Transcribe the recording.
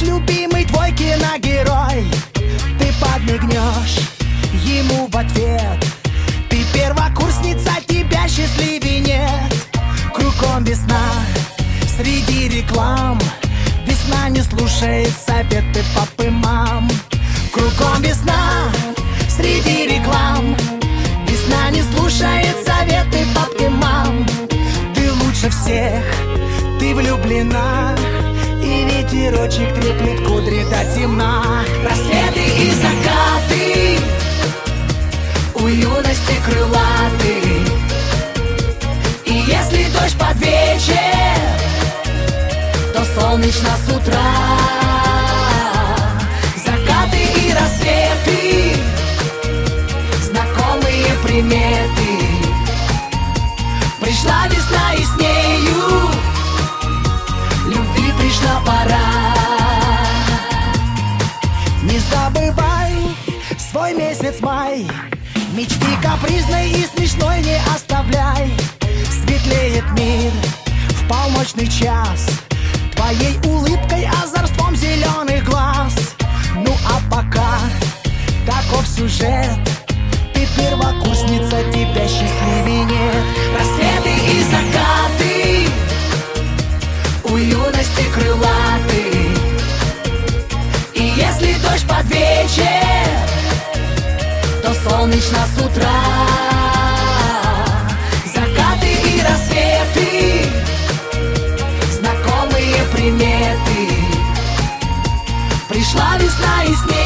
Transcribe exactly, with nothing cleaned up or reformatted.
любимый твой киногерой. Ты подмигнешь ему в ответ. Ты первокурсница, тебя счастливее нет. Кругом весна, среди реклам. Весна не слушает советы папы, мам. Кругом весна, среди реклам. Весна не слушает советы папы, мам. Ты лучше всех, ты влюблена, и ветерочек треплет кудри до темна. Рассветы и закаты у юности крылаты. И если дождь под вечер, то солнечно с утра. Закаты и рассветы, знакомые приметы. Пришла весна и с нею любви пришла пора. Не забывай свой месяц май, мечты капризной и смешной не оставляй. Светлеет мир в полночный час твоей улыбкой, озорством зеленых глаз. Ну а пока таков сюжет, ты первокурсница, тебя счастливее нет. Рассветы и закаты у юности крылаты. И если дождь под вечер, то солнечно с утра. Закаты и рассветы, знакомые приметы. Пришла весна и снег.